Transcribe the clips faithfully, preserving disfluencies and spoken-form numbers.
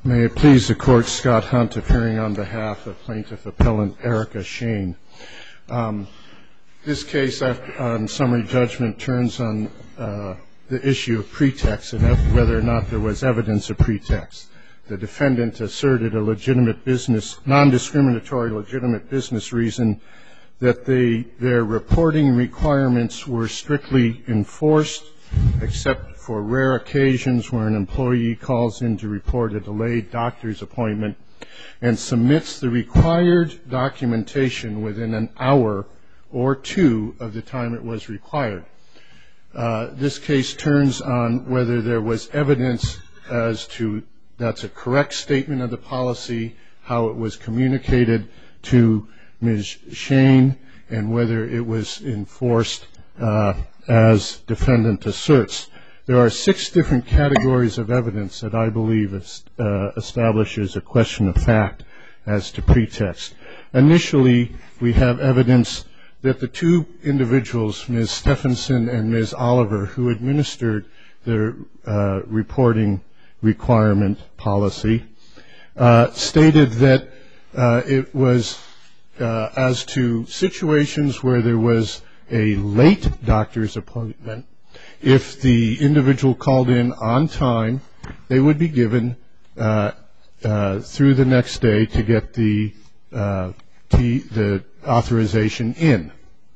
May it please the Court, Scott Hunt appearing on behalf of Plaintiff Appellant Erica Shane. Um, this case on summary judgment turns on uh, the issue of pretext and whether or not there was evidence of pretext. The defendant asserted a legitimate business, non-discriminatory legitimate business reason that they, their reporting requirements were strictly enforced, except for rare occasions where an employee calls in to report a delayed doctor's appointment and submits the required documentation within an hour or two of the time it was required. Uh, this case turns on whether there was evidence as to that's a correct statement of the policy, how it was communicated to Miz Shane, and whether it was enforced uh, as defendant asserts. There are six different categories of evidence that I believe uh, establishes a question of fact as to pretext. Initially, we have evidence that the two individuals, Miz Stephenson and Miz Oliver, who administered the uh, reporting requirement policy, uh, stated that uh, it was uh, as to situations where there was a late doctor's appointment. If the individual called in on time, they would be given uh, uh, through the next day to get the uh, T, the authorization in.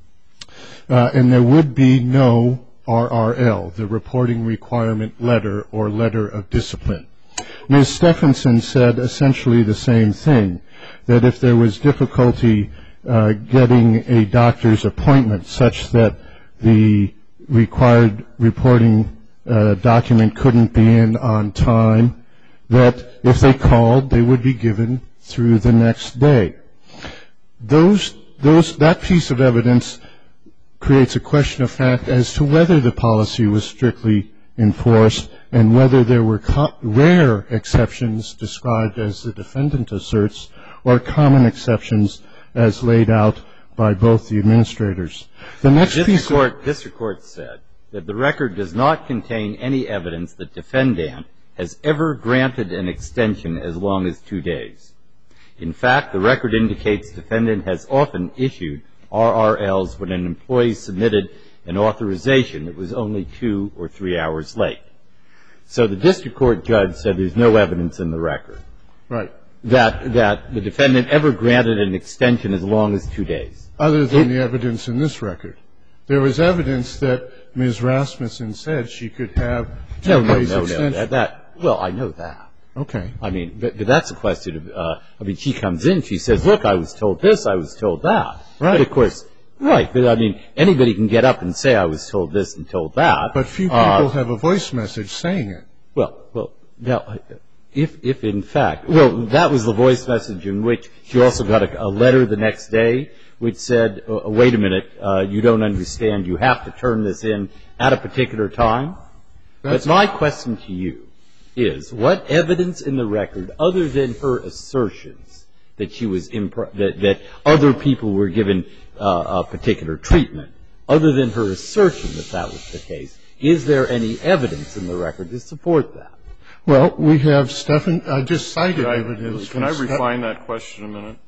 Uh, and there would be no R R L, the reporting requirement letter or letter of discipline. Miz Stephenson said essentially the same thing, that if there was difficulty uh, getting a doctor's appointment such that the required reporting uh, document couldn't be in on time, that if they called, they would be given through the next day. Those, those, that piece of evidence creates a question of fact as to whether the policy was strictly enforced and whether there were co- rare exceptions described as the defendant asserts or common exceptions as laid out by both the administrators. The next District piece court, of District Court said that the record does not contain any evidence that defendant has ever granted an extension as long as two days. In fact, the record indicates defendant has often issued R R Ls when an employee submitted an authorization that was only two or three hours late. So the district court judge said there's no evidence in the record. Right. That, that the defendant ever granted an extension as long as two days. Other than the evidence in this record. There was evidence that Miz Rasmussen said she could have two no, no, days no, extension. No, that, that, well, I know that. Okay. I mean, but, but that's a question of, uh, I mean, she comes in, she says, look, I was told this, I was told that. Right. But of course, right, but I mean, anybody can get up and say I was told this and told that. But few people uh, have a voice message saying it. Well, well, now, if, if in fact, well, that was the voice message in which she also got a, a letter the next day which said, uh, wait a minute, uh, you don't understand, you have to turn this in at a particular time. That's but my question to you is, what evidence in the record, other than her assertions that she was impro- that, that other people were given uh, a particular treatment, other than her assertion that that was the case, is there any evidence in the record to support that? Well, we have Stephen, I just cited I, evidence. Can I refine that question a minute?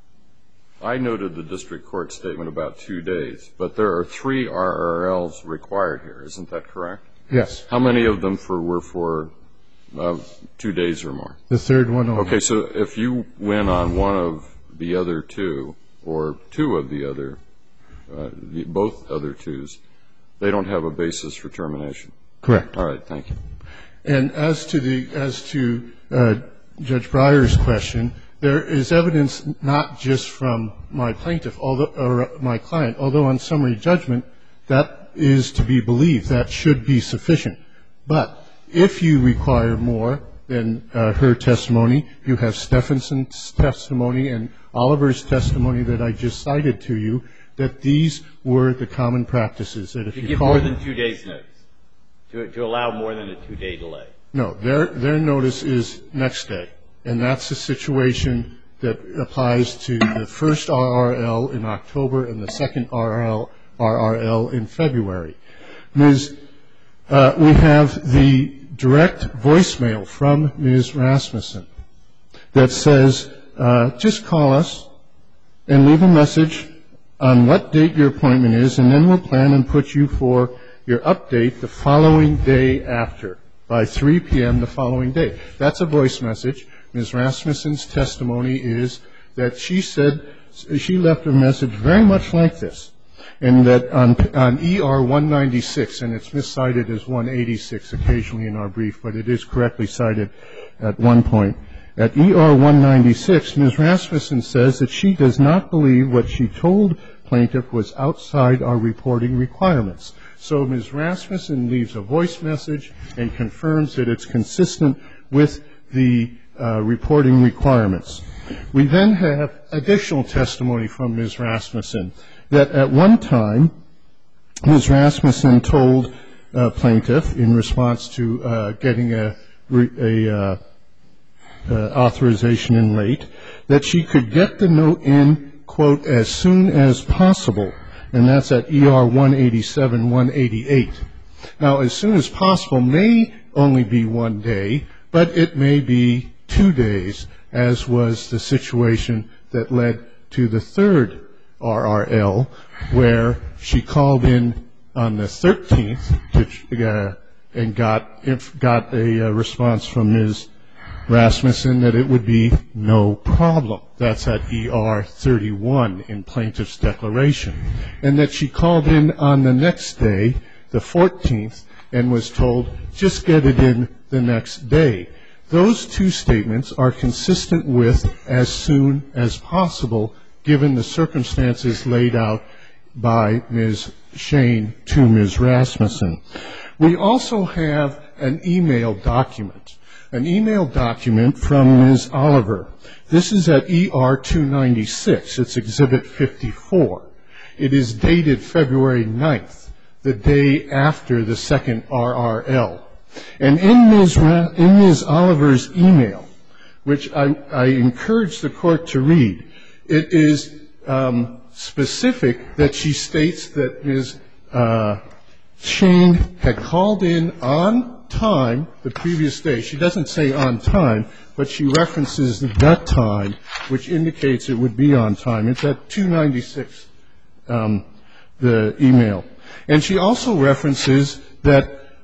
I noted the district court statement about two days, but there are three R R Ls required here. Isn't that correct? Yes. How many of them for, were for uh, two days or more? The third one only. Okay, so if you win on one of the other two, or two of the other, uh, the, both other twos, they don't have a basis for termination. Correct. All right, thank you. And as to the as to uh, Judge Breyer's question, there is evidence not just from my plaintiff, although or my client, although on summary judgment that is to be believed, that should be sufficient. But if you require more than uh, her testimony, you have Stephenson's testimony and Oliver's testimony that I just cited to you, that these were the common practices. That if to you give call more than two days' notice, to, to allow more than a two-day delay. No, their their notice is next day, and that's a situation that applies to the first R R L in October and the second R R L in February. Miz Uh, we have the direct voicemail from Miz Rasmussen that says, uh, just call us and leave a message on what date your appointment is, and then we'll plan and put you for your update the following day after, by three p.m. the following day. That's a voice message. Miz Rasmussen's testimony is that she said she left a message very much like this, and that on, on E R one ninety-six, and it's miscited as one eighty-six occasionally in our brief, but it is correctly cited at one point. At E R one ninety-six, Miz Rasmussen says that she does not believe what she told plaintiff was outside our reporting requirements. So Miz Rasmussen leaves a voice message and confirms that it's consistent with the uh, reporting requirements. We then have additional testimony from Miz Rasmussen that at one time, Miz Rasmussen told uh, plaintiff in response to uh, getting a, a uh, uh, authorization in late that she could get the note in, quote, as soon as possible, and that's at E R one eighty-seven, one eighty-eight. Now, as soon as possible may only be one day, but it may be two days, as was the situation that led to the third R R L, where she called in on the thirteenth to, uh, and got if, got a uh, response from Miz Rasmussen that it would be no problem. That's at E R thirty-one in plaintiff's declaration. And that she called in on the next day, the fourteenth, and was told, just get it in the next day. Those two statements are consistent with as soon as possible, given the circumstances laid out by Miz Shane to Miz Rasmussen. We also have an email document, an email document from Miz Oliver. This is at E R two ninety-six. It's Exhibit fifty-four. It is dated February ninth, the day after the second R R L. And in Miz Ra- in Miz Oliver's email, which I, I encourage the court to read, it is um, specific that she states that Miz Uh, Shane had called in on time the previous day. She doesn't say on time, but she references the time, which indicates it would be on time. It's at two ninety-six, um, the email. And she also references that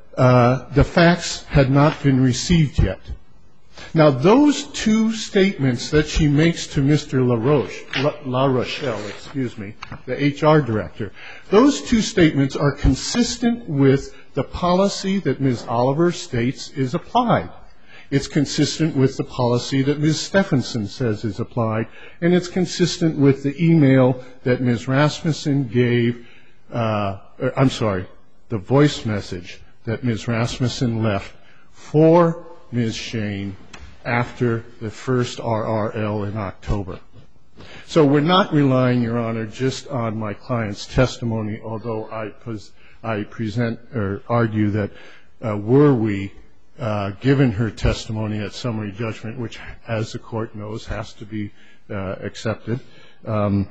uh, the fax had not been received yet. Now, those two statements that she makes to Mister LaRoche, La, La Rochelle, excuse me, the H R director, those two statements are consistent with the policy that Miz Oliver states is applied. It's consistent with the policy that Miz Stephenson says is applied, and it's consistent with the email that Miz Rasmussen gave, uh, I'm sorry, the voice message that Miz Rasmussen left for Miz Shane after the first R R L in October. So we're not relying, Your Honor, just on my client's testimony, although I, pos- I present or argue that uh, were we uh, given her testimony at summary judgment, which, as the court knows, has to be uh, accepted, um,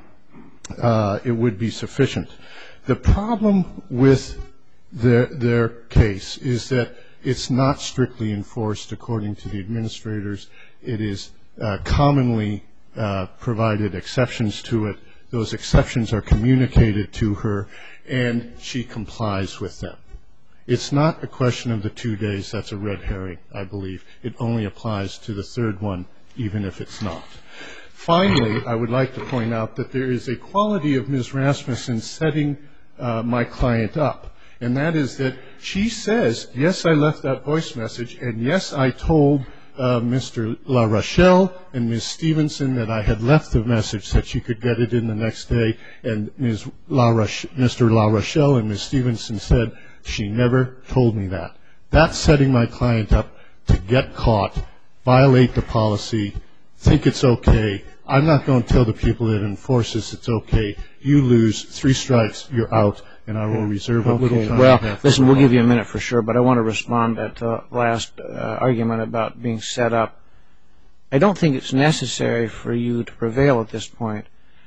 uh, it would be sufficient. The problem with their, their case is that it's not strictly enforced according to the administrators. It is uh, commonly uh, provided exceptions to it. Those exceptions are communicated to her, and she complies with them. It's not a question of the two days. That's a red herring, I believe. It only applies to the third one, even if it's not. Finally, I would like to point out that there is a quality of Miz Rasmussen setting uh, my client up. And that is that she says, yes, I left that voice message, and yes, I told uh, Mister La Rochelle and Miz Stevenson that I had left the message that she could get it in the next day, and Miz La Roche- Mister La Rochelle and Miz Stevenson said, she never told me that. That's setting my client up to get caught, violate the policy, think it's okay. I'm not going to tell the people that enforce this it's okay. You lose three strikes, you're out. And I will reserve a little time. Well, listen, we'll give you a minute for sure, but I want to respond to the last uh, argument about being set up. I don't think it's necessary for you to prevail at this point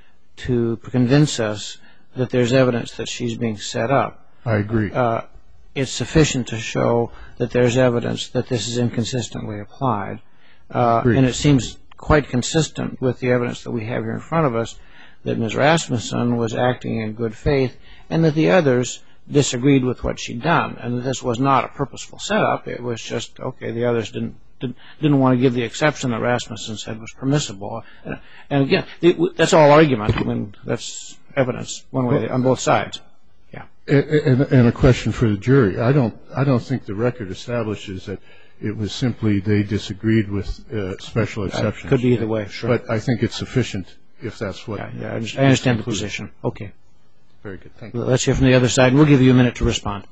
to convince us that there's evidence that she's being set up. I agree. Uh, it's sufficient to show that there's evidence that this is inconsistently applied. Uh, and it seems quite consistent with the evidence that we have here in front of us, that Miz Rasmussen was acting in good faith and that the others disagreed with what she'd done, and that this was not a purposeful setup. It was just, okay, the others didn't didn't, didn't want to give the exception that Rasmussen said was permissible. And, and again, it, that's all argument. I mean, that's evidence one way on both sides. Yeah. And, and a question for the jury. I don't I don't think the record establishes that it was simply they disagreed with uh, special exceptions. Could be either way, sure. But I think it's sufficient if that's what. Yeah, yeah, I understand the position. Okay. Very good. Thank you. Let's hear from the other side, and we'll give you a minute to respond.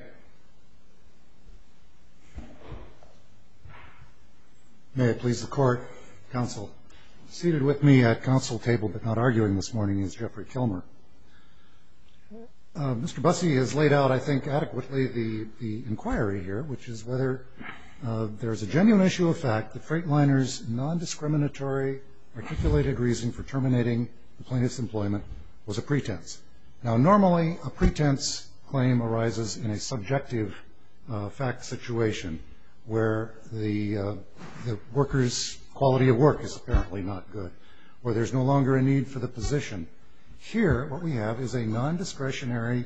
May it please the Court, Counsel. Seated with me at counsel table but not arguing this morning is Jeffrey Kilmer. Uh, Mister Bussey has laid out, I think, adequately the, the inquiry here, which is whether uh, there's a genuine issue of fact that Freightliner's non-discriminatory articulated reason for terminating the plaintiff's employment was a pretense. Now, normally, a pretense claim arises in a subjective uh, fact situation where the, uh, the worker's quality of work is apparently not good, or there's no longer a need for the position. Here, what we have is a non-discretionary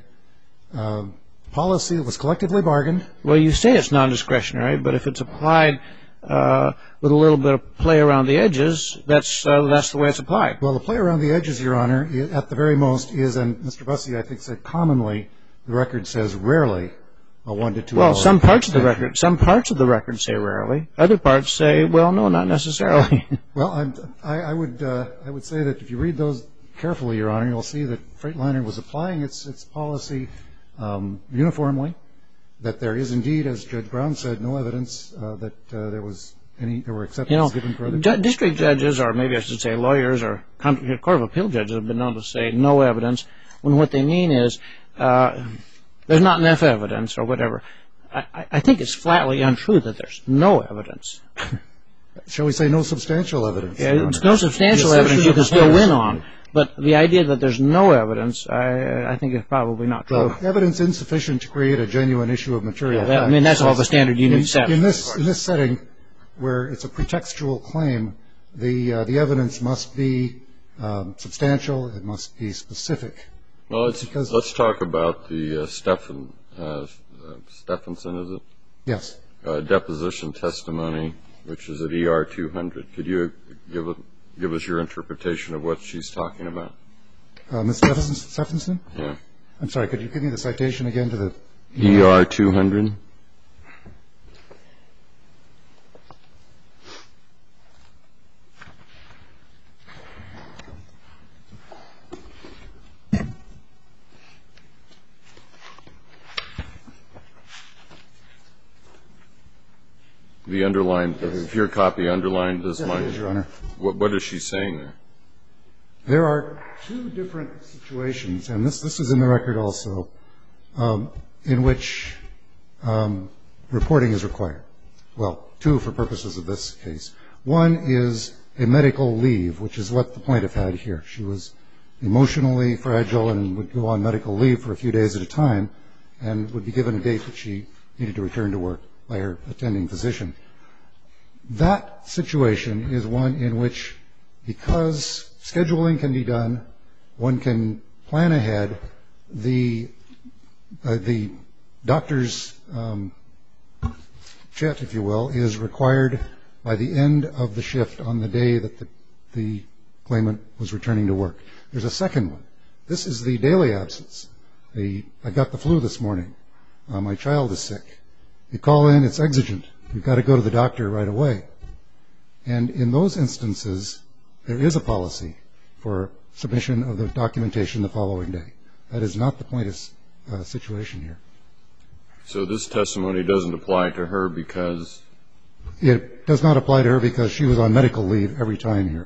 uh, policy that was collectively bargained. Well, you say it's non-discretionary, but if it's applied uh, with a little bit of play around the edges, that's uh, that's the way it's applied. Well, the play around the edges, Your Honor, at the very most is, and Mister Bussey, I think, said commonly, the record says rarely a one to two. Well, some parts of the record, some parts of the record say rarely. Other parts say, well, no, not necessarily. Well, I'm, I, I would uh, I would say that if you read those carefully, Your Honor, you'll see that Freightliner was applying its its policy um, uniformly. That there is indeed, as Judge Brown said, no evidence uh, that uh, there was any there were exceptions you know, given for other ju- district judges, or maybe I should say lawyers, or con- court of appeal judges have been known to say no evidence when what they mean is uh, there's not enough evidence or whatever. I, I think it's flatly untrue that there's no evidence. Shall we say no substantial evidence? Yeah, it's no substantial evidence you can still win on. But the idea that there's no evidence, I, I think is probably not true. Well, evidence insufficient to create a genuine issue of material Yeah, that, fact. I mean, that's all the standard you need in, to set. in this in this setting, where it's a pretextual claim, the uh, the evidence must be um, substantial. It must be specific. Well, let's because let's talk about the uh, Stephan uh, uh, Stephenson, is it? Yes. Uh, deposition testimony, which is at E R two hundred. Could you give a Give us your interpretation of what she's talking about. Uh, Miz Stephenson? Yeah. I'm sorry, could you give me the citation again to the... E R two hundred. The underlined, if your copy underlined is mine. Yes, Your Honor. What, what is she saying there? There are two different situations, and this, this is in the record also, um, in which um, reporting is required. Well, two for purposes of this case. One is a medical leave, which is what the plaintiff had here. She was emotionally fragile and would go on medical leave for a few days at a time and would be given a date that she needed to return to work by her attending physician. That situation is one in which, because scheduling can be done, one can plan ahead, the uh, the doctor's um, jet, if you will, is required by the end of the shift on the day that the, the claimant was returning to work. There's a second one. This is the daily absence. The, I got the flu this morning. Uh, my child is sick. You call in, it's exigent. You've got to go to the doctor right away. And in those instances, there is a policy for submission of the documentation the following day. That is not the plaintiff's uh, situation here. So this testimony doesn't apply to her because? It does not apply to her because she was on medical leave every time here.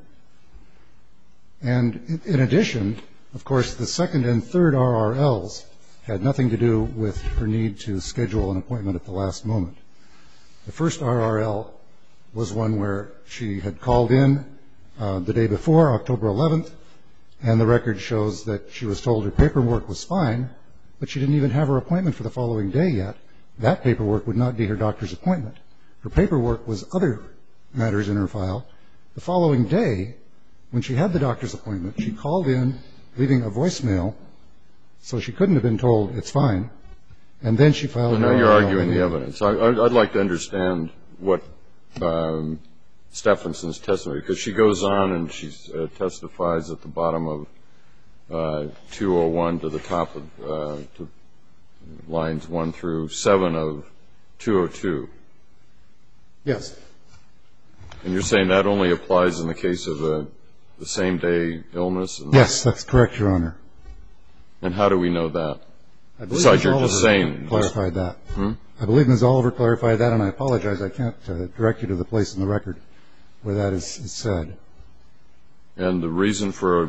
And in addition, of course, the second and third R R Ls had nothing to do with her need to schedule an appointment at the last moment. The first R R L was one where she had called in uh, the day before, October eleventh, and the record shows that she was told her paperwork was fine, but she didn't even have her appointment for the following day yet. That paperwork would not be her doctor's appointment. Her paperwork was other matters in her file, The following day, when she had the doctor's appointment, she called in, leaving a voicemail, so she couldn't have been told it's fine, and then she filed. So now you're arguing the evidence. I, I'd like to understand what um, Stephenson's testimony, because she goes on and she uh, testifies at the bottom of uh, two oh one to the top of uh, to lines one through seven of two oh two. Yes. And you're saying that only applies in the case of a, the same-day illness? And yes, that's correct, Your Honor. And how do we know that? I believe Besides, Miz you're Oliver just saying. clarified that. Hmm? I believe Miz Oliver clarified that, and I apologize. I can't uh, direct you to the place in the record where that is, is said. And the reason for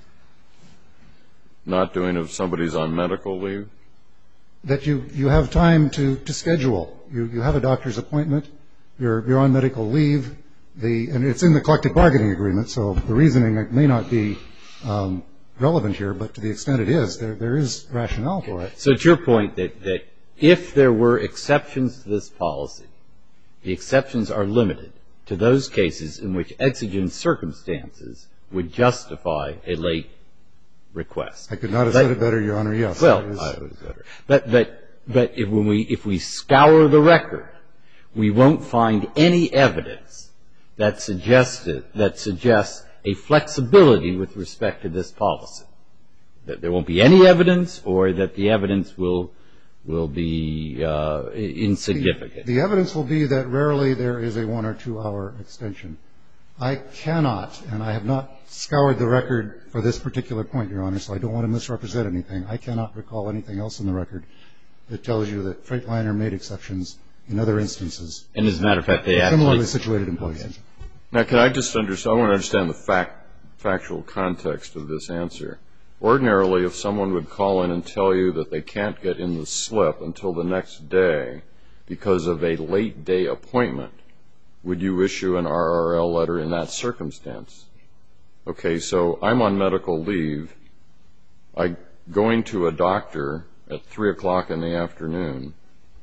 not doing it if somebody's on medical leave? That you, you have time to, to schedule. You, you have a doctor's appointment. You're, you're on medical leave. The, and it's in the collective bargaining agreement, so the reasoning may not be um, relevant here, but to the extent it is, there, there is rationale for it. So it's your point that, that if there were exceptions to this policy, the exceptions are limited to those cases in which exigent circumstances would justify a late request. I could not have but, said it better, Your Honor, yes. Well, I was better. But, but, but if, when we, if we scour the record, we won't find any evidence that suggested, that suggests a flexibility with respect to this policy. That there won't be any evidence, or that the evidence will, will be uh, insignificant. The, the evidence will be that rarely there is a one or two hour extension. I cannot, and I have not scoured the record for this particular point, Your Honor, so I don't want to misrepresent anything. I cannot recall anything else in the record that tells you that Freightliner made exceptions in other instances. And as a matter of fact, they actually... Similarly situated employees. Okay. Now, can I just understand, I want to understand the fact, factual context of this answer. Ordinarily, if someone would call in and tell you that they can't get in the slip until the next day because of a late day appointment, would you issue an R R L letter in that circumstance? Okay, so I'm on medical leave. I'm going to a doctor at three o'clock in the afternoon,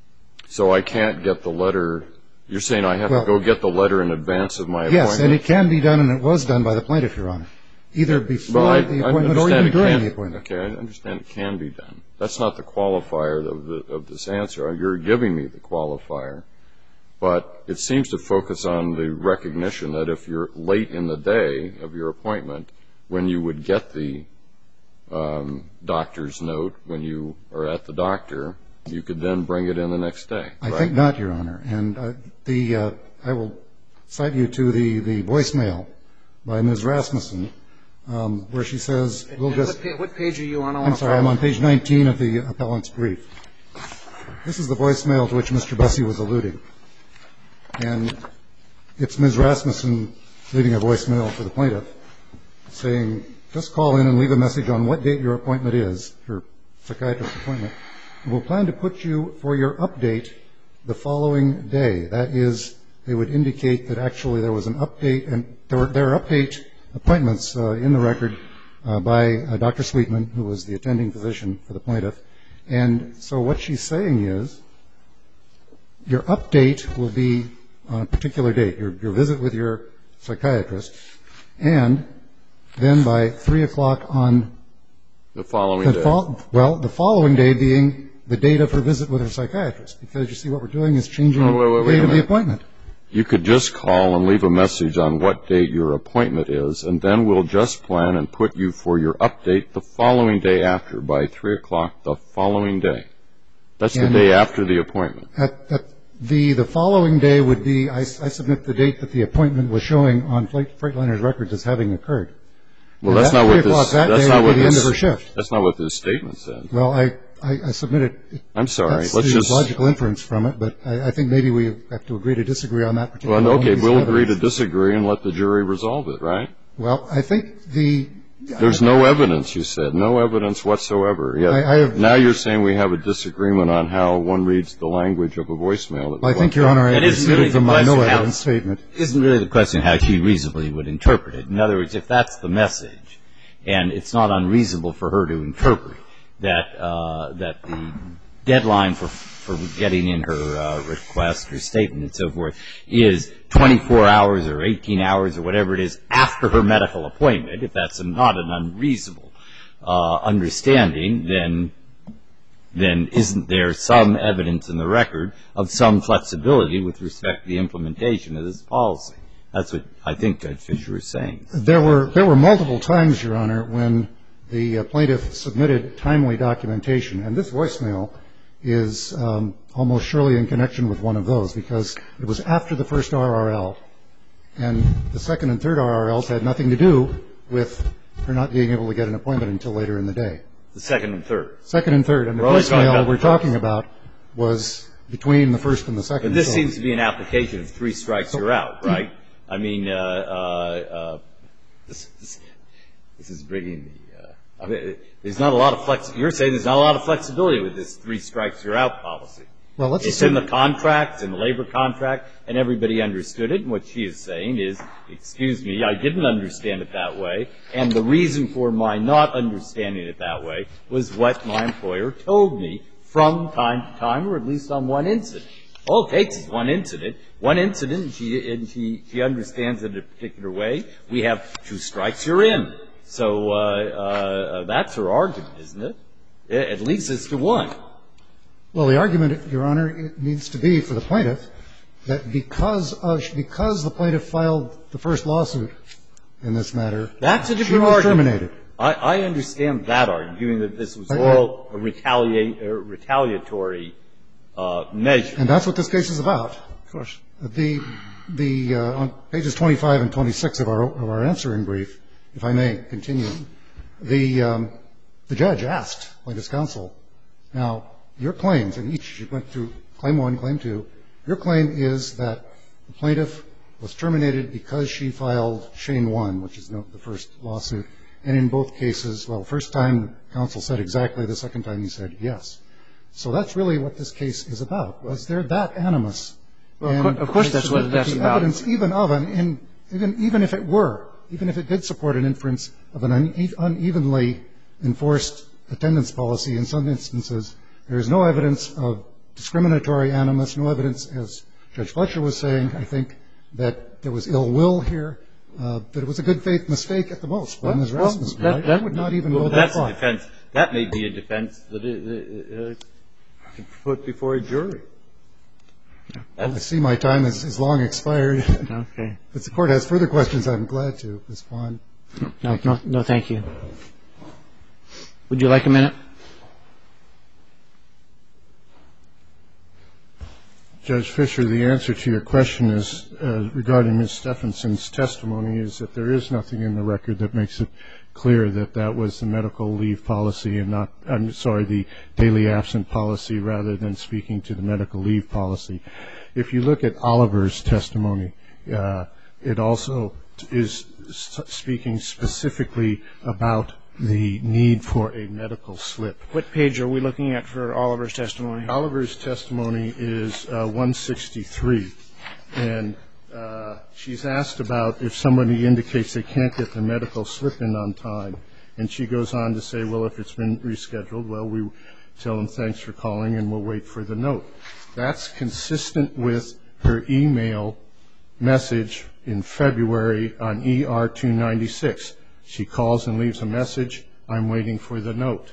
so I can't get the letter. You're saying I have well, to go get the letter in advance of my appointment? Yes, and it can be done, and it was done by the plaintiff, Your Honor, either before well, I, the appointment or even during the appointment. Okay, I understand it can be done. That's not the qualifier of, the, of this answer. You're giving me the qualifier. But it seems to focus on the recognition that if you're late in the day of your appointment, when you would get the um, doctor's note, when you are at the doctor, you could then bring it in the next day. I right? think not, Your Honor. And uh, the uh, I will cite you to the, the voicemail by Miz Rasmussen, um, where she says, we'll just... What, what page are you on? I'm sorry, I'm on page nineteen of the appellant's brief. This is the voicemail to which Mister Bussey was alluding. And it's Miz Rasmussen leaving a voicemail for the plaintiff saying, just call in and leave a message on what date your appointment is, your psychiatrist appointment. We'll plan to put you for your update the following day. That is, they would indicate that actually there was an update, and there, were, there are update appointments uh, in the record uh, by uh, Doctor Sweetman, who was the attending physician for the plaintiff. And so what she's saying is, your update will be on a particular date, your, your visit with your psychiatrist, and then by three o'clock on the following the day. Fo- well, the following day being the date of her visit with her psychiatrist, because you see what we're doing is changing oh, wait, wait, the date of the minute. appointment. You could just call and leave a message on what date your appointment is, and then we'll just plan and put you for your update the following day after, by three o'clock the following day. That's And the day after the appointment. At, at the, the following day would be, I, I submit the date that the appointment was showing on Freightliner's records as having occurred. Well, And that's that not what three o'clock this, that that's day not would what be the this, end of her shift. that's not what this statement says. Well, I, I, I submit it. I'm sorry. That's Let's the just logical inference from it, but I, I think maybe we have to agree to disagree on that particular Well, one okay, piece of we'll agree to evidence. disagree and let the jury resolve it, right? Well, I think the... There's no evidence, you said. No evidence whatsoever. Yet I, I have, now you're saying we have a disagreement on how one reads the language of a voicemail. That I think, Your Honor, I It isn't proceeded really from the my no question how- evidence statement. Isn't really the question how she reasonably would interpret it. In other words, if that's the message, and it's not unreasonable for her to interpret that uh, that the deadline for for getting in her uh, request or statement and so forth, is twenty-four hours or eighteen hours or whatever it is after her medical appointment, if that's not an unreasonable uh, understanding, then then isn't there some evidence in the record of some flexibility with respect to the implementation of this policy? That's what I think Judge Fisher is saying. There were there were multiple times, Your Honor, when the uh, plaintiff submitted timely documentation, and this voicemail is um, almost surely in connection with one of those, because it was after the first R R L, and the second and third R R Ls had nothing to do with her not being able to get an appointment until later in the day. The second and third. Second and third. And the voicemail we're talking about was between the first and the second. But this so. seems to be an application of three strikes, you're out, right? I mean, uh, uh, uh, this, this, this is bringing the, uh, I mean, there's not a lot of flex, you're saying there's not a lot of flexibility with this three strikes, you're out policy. Well, let's it's in the contract, it's in the labor contract, and everybody understood it. And what she is saying is, excuse me, I didn't understand it that way, and the reason for my not understanding it that way was what my employer told me from time to time, or at least on one incident. All it takes is one incident. One incident, and she, and she, she understands it in a particular way. We have two strikes, you're in. So uh, uh, that's her argument, isn't it? At least it's to one. Well, the argument, Your Honor, it needs to be for the plaintiff that because of, because the plaintiff filed the first lawsuit in this matter, that's a different she was argument. terminated. I, I understand that argument, that this was all a, retaliate, a retaliatory uh, measure. And that's what this case is about. Of course. The, the, uh, on pages twenty-five and twenty-six of our, of our answering brief, if I may continue, the, um, the judge asked plaintiff's counsel, now, your claims, and each, you went through claim one, claim two, your claim is that the plaintiff was terminated because she filed Shane one, which is the first lawsuit. And in both cases, well, first time counsel said exactly, the second time he said yes. So that's really what this case is about. Was there that animus? Well, and of course that's what that's the about. Evidence even of an, in, even, even if it were, even if it did support an inference of an une- unevenly enforced attendance policy in some instances, there is no evidence of discriminatory animus, no evidence, as Judge Fletcher was saying, I think, that there was ill will here, uh, that it was a good faith mistake at the most. Well, Miz Rasmus, that, I, that I would not even well, go that's that far. A defense. That may be a defense that is uh, put before a jury. Well, I see my time is, is long expired. Okay. If the Court has further questions, I'm glad to respond. No, no, no, thank you. Would you like a minute? Judge Fisher, the answer to your question is, uh, regarding Miz Stephenson's testimony, is that there is nothing in the record that makes it clear that that was the medical leave policy and not, I'm sorry, the daily absent policy rather than speaking to the medical leave policy. If you look at Oliver's testimony, uh, it also is speaking specifically about the need for a medical slip. What page are we looking at for Oliver's testimony? Oliver's testimony is uh, one sixty-three, and uh, she's asked about if somebody indicates they can't get the medical slip in on time, and she goes on to say, well, if it's been rescheduled, well, we tell them thanks for calling and we'll wait for the note. That's consistent with her email message in February on E R two ninety-six. She calls and leaves a message, I'm waiting for the note.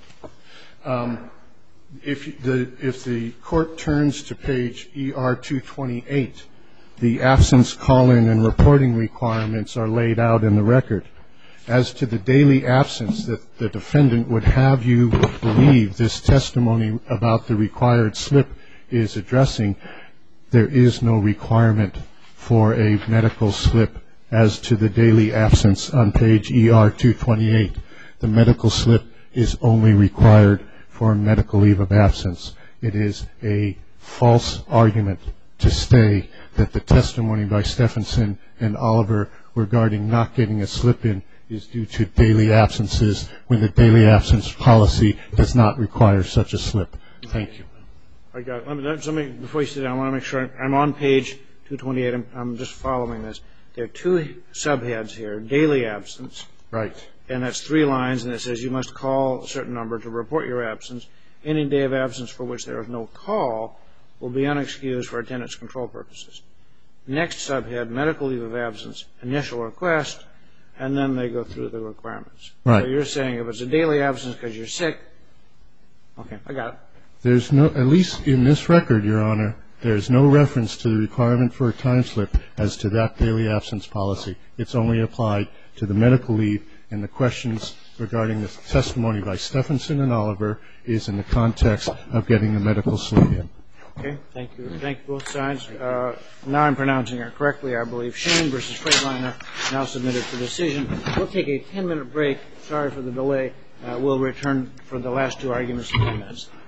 Um, if, the, if the Court turns to page E R two twenty-eight, the absence call-in and reporting requirements are laid out in the record. As to the daily absence that the defendant would have you believe this testimony about the required slip is addressing, there is no requirement for a medical slip as to the daily absence on page E R two twenty-eight. The medical slip is only required for a medical leave of absence. It is a false argument to say that the testimony by Stephenson and Oliver regarding not getting a slip in is due to daily absences when the daily absence policy does not require such a slip. Thank you. I got it. Let me, let me, before you sit down, I want to make sure I'm on page two twenty-eight. I'm, I'm just following this. There are two subheads here, daily absence. Right. And that's three lines, and it says you must call a certain number to report your absence. Any day of absence for which there is no call will be unexcused for attendance control purposes. Next subhead, medical leave of absence, initial request, and then they go through the requirements. Right. So you're saying if it's a daily absence because you're sick, okay, I got it. There's no, at least in this record, Your Honor, there's no reference to the requirement for a time slip as to that daily absence policy. It's only applied to the medical leave, and the questions regarding the testimony by Stephenson and Oliver is in the context of getting the medical slip in. Okay, thank you. Thank you both sides. Uh, now I'm pronouncing it correctly, I believe. Shane versus Freightliner, now submitted for decision. We'll take a ten-minute break. Sorry for the delay. Uh, we'll return for the last two arguments in ten minutes.